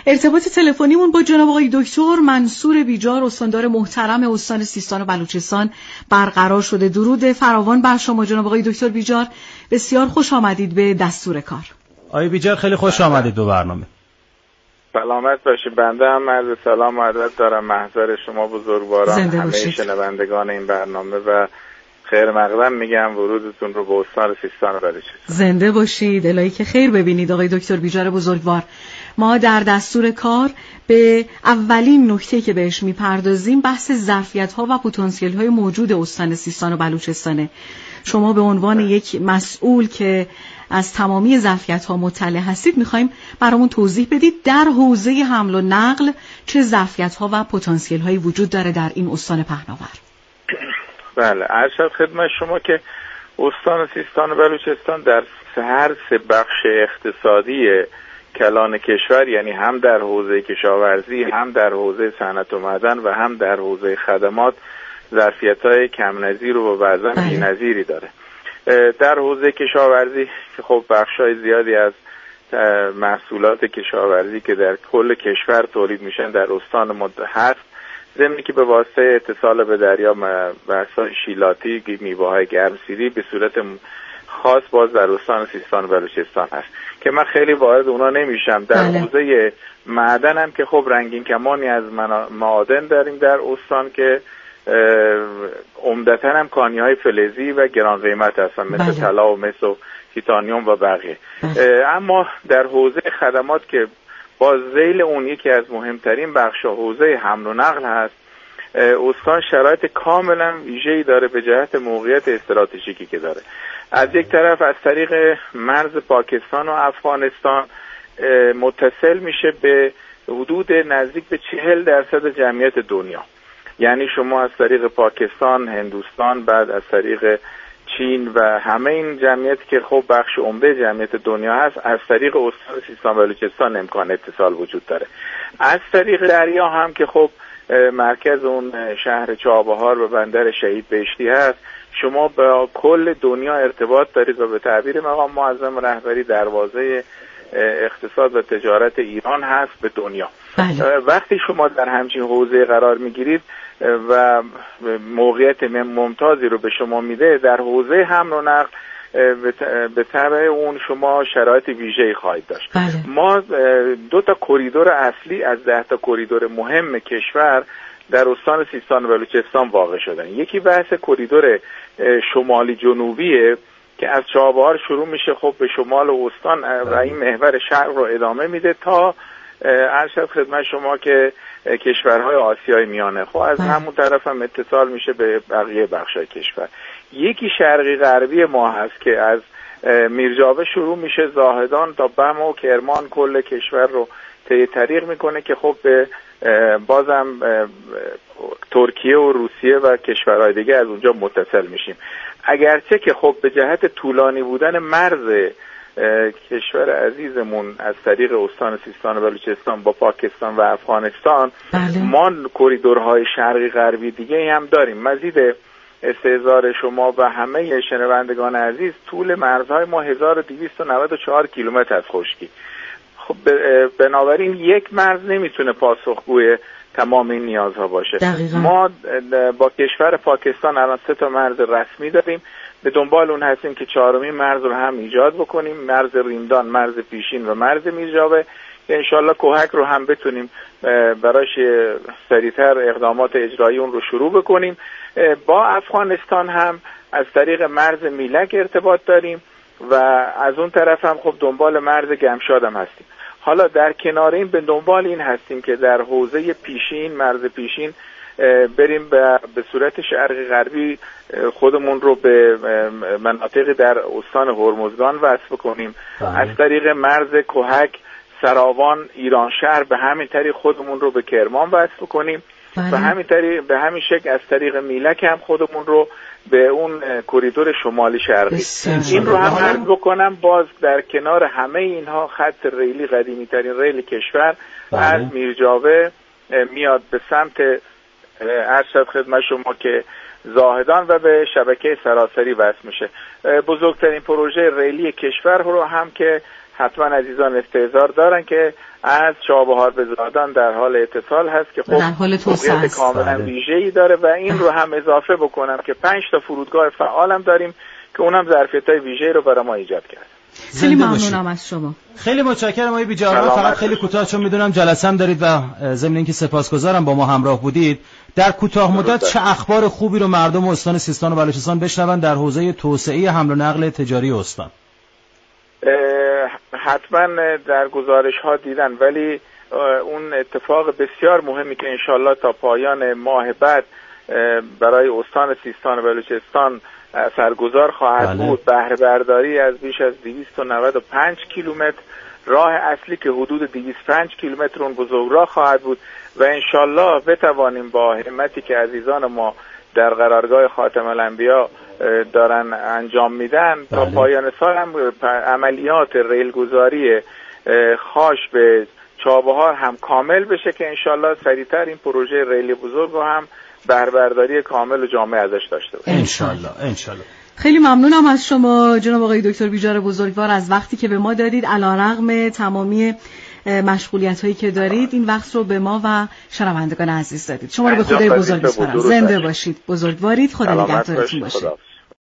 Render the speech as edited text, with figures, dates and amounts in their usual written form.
ارتباط تلفنیمون با جناب آقای دکتر منصور بیجار، استاندار محترم استان سیستان و بلوچستان برقرار شده. درود فراوان بر شما جناب آقای دکتر بیجار، بسیار خوش آمدید به دستور کار. آقای بیجار خیلی خوش آمدید به برنامه. سلامت باشید. بنده هم عرض سلام و ادب دارم محضر شما بزرگواران، همه شنوندگان این برنامه و خیر مقدم میگم ورودتون رو به استان سیستان و بلوچستان. زنده باشید، الهی که خیر ببینید آقای دکتر بیجار بزرگوار. ما در دستور کار به اولین نکته که بهش میپردازیم بحث ظرفیت‌ها و پتانسیل‌های موجود استان سیستان و بلوچستانه. شما به عنوان یک مسئول که از تمامی ظرفیت‌ها مطلع هستید می‌خوایم برامون توضیح بدید در حوزه حمل و نقل چه ظرفیت‌ها و پتانسیل‌هایی وجود داره در این استان پهناور. بله، عرض خدمت شما که استان سیستان و بلوچستان در هر سه بخش اقتصادی کلان کشور، یعنی هم در حوزه کشاورزی، هم در حوزه صنعت و معدن و هم در حوزه خدمات، ظرفیت‌های کم نظیر و وزن بی‌نظیری داره. در حوزه کشاورزی که خب بخش‌های زیادی از محصولات کشاورزی که در کل کشور تولید میشن در استان ما هست، ضمن که به واسطه اتصال به دریا و شیلاتی میوه‌های گرمسیری به صورت خاص باز در استان سیستان و بلوچستان هست که من خیلی وارد اونا نمیشم. در حوزه معدن هم که خب رنگین کمانی از معادن داریم در استان که عمدتاً هم کانی‌های فلزی و گران قیمت هستن، مثل طلا و مس و تیتانیوم و بقیه. اما در حوزه خدمات که با ذیل اون یکی از مهمترین بخش حوزه حمل و نقل هست، استان شرایط کاملا ویژه‌ای داره به جهت موقعیت استراتژیکی که داره. از یک طرف از طریق مرز پاکستان و افغانستان متصل میشه به حدود نزدیک به 40% جمعیت دنیا، یعنی شما از طریق پاکستان، هندوستان، بعد از طریق چین و همه این جمعیت که خب بخش عمده جمعیت دنیا هست، از طریق استان سیستان و بلوچستان امکان اتصال وجود داره. از طریق دریا هم که خب مرکز اون شهر چابهار و بندر شهید بهشتی هست، شما با کل دنیا ارتباط دارید و به تعبیر مقام معظم رهبری دروازه اقتصاد و تجارت ایران هست به دنیا. وقتی شما در همچین حوزه قرار میگیرید و موقعیت ممتازی رو به شما میده، در حوزه حمل و نقل به طبع اون شما شرایط ویژه‌ای خواهید داشت. ما 2 تا کریدور اصلی از 10 تا کریدور مهم کشور در استان سیستان و بلوچستان واقع شدن. یکی بحث کریدور شمالی جنوبیه که از چابهار شروع میشه خب به شمال استان و این محور شرق رو ادامه میده تا عرض خدمت شما که کشورهای آسیای میانه، خب از همون طرف هم اتصال میشه به بقیه بخشای کشور. یکی شرقی غربی ما هست که از میرجاوه شروع میشه، زاهدان تا بم و کرمان کل کشور رو طی طریق میکنه که خب به بازم ترکیه و روسیه و کشورهای دیگه از اونجا متصل میشیم. اگرچه که خب به جهت طولانی بودن مرز کشور عزیزمون از طریق استان سیستان و بلوچستان با پاکستان و افغانستان ما کریدورهای شرقی غربی دیگه هم داریم. مزید استحضار شما و همه شنوندگان عزیز، طول مرزهای ما 1294 کیلومتر از خشکی. خب بنابراین یک مرز نمیتونه پاسخگوی تمام این نیازها باشه. ما با کشور پاکستان الان 3 تا مرز رسمی داریم، به دنبال اون هستیم که 4مین مرز رو هم ایجاد بکنیم، مرز ریمدان، مرز پیشین و مرز میرجاوه، که انشالله کوهک رو هم بتونیم براش سریعتر اقدامات اجرایی اون رو شروع بکنیم. با افغانستان هم از طریق مرز میلک ارتباط داریم و از اون طرف هم خب دنبال مرز گمشاد هم هستیم. حالا در کنار این به دنبال این هستیم که در حوزه پیشین، مرز پیشین بریم به صورت شرقی غربی خودمون رو به مناطق در استان هرمزگان وصل کنیم. از طریق مرز کوهک، سراوان، ایران شهر به همین طریق خودمون رو به کرمان وصل کنیم. به همین طریق، به همین شکل از طریق میلک هم خودمون رو به اون کریدور شمالی شرقی. این رو هم عرض بکنم، باز در کنار همه اینها خط ریلی، قدیمی ترین ریل کشور از میرجاوه میاد به سمت عرض خدمت شما که زاهدان و به شبکه سراسری وصل میشه. بزرگترین پروژه ریلی کشور رو هم که حتما عزیزان استحضار دارن که از چابهار به زاهدان در حال اتصال هست که خب در حال توسعه است، کاملا ویژه‌ای داره و این رو هم اضافه بکنم که 5 تا فرودگاه فعالم داریم که اونم ظرفیت‌های ویژه‌ای رو برای ما ایجاد کرد. خیلی ممنونم از شما. خیلی متشکرم آقای بیجار. فقط خیلی کوتاه چون میدونم جلسه هم دارید و ضمن اینکه سپاسگزارم با ما همراه بودید. در کوتاه مدت چه اخبار خوبی رو مردم استان سیستان و بلوچستان بشنون در حوزه توسعه حمل و نقل تجاری استان؟ حتما در گزارش‌ها دیدن، ولی اون اتفاق بسیار مهمی که انشالله تا پایان ماه بعد برای استان سیستان و بلوچستان سرگزار خواهد بود، بهره برداری از بیش از 295 کیلومتر راه اصلی که حدود 205 کیلومتر اون بزرگراه خواهد بود و انشالله بتوانیم با همتی که عزیزان ما در قرارگاه خاتم الانبیا دارن انجام میدن تا پایان سال هم عملیات ریلگذاری خاش به چابهار هم کامل بشه که انشالله سریعتر این پروژه ریلی بزرگ رو هم بهره برداری کامل و جامع ازش داشته باشیم. انشالله. خیلی ممنونم از شما جناب آقای دکتر بیجار بزرگوار از وقتی که به ما دادید. علیرغم تمامی مشغولیت‌هایی که دارید این وقت رو به ما و شنوندگان عزیز دادید. شما رو به خدای بزرگ می‌سپارم. زنده باشید، بزرگوارید، خدا نگهدارتون باشه.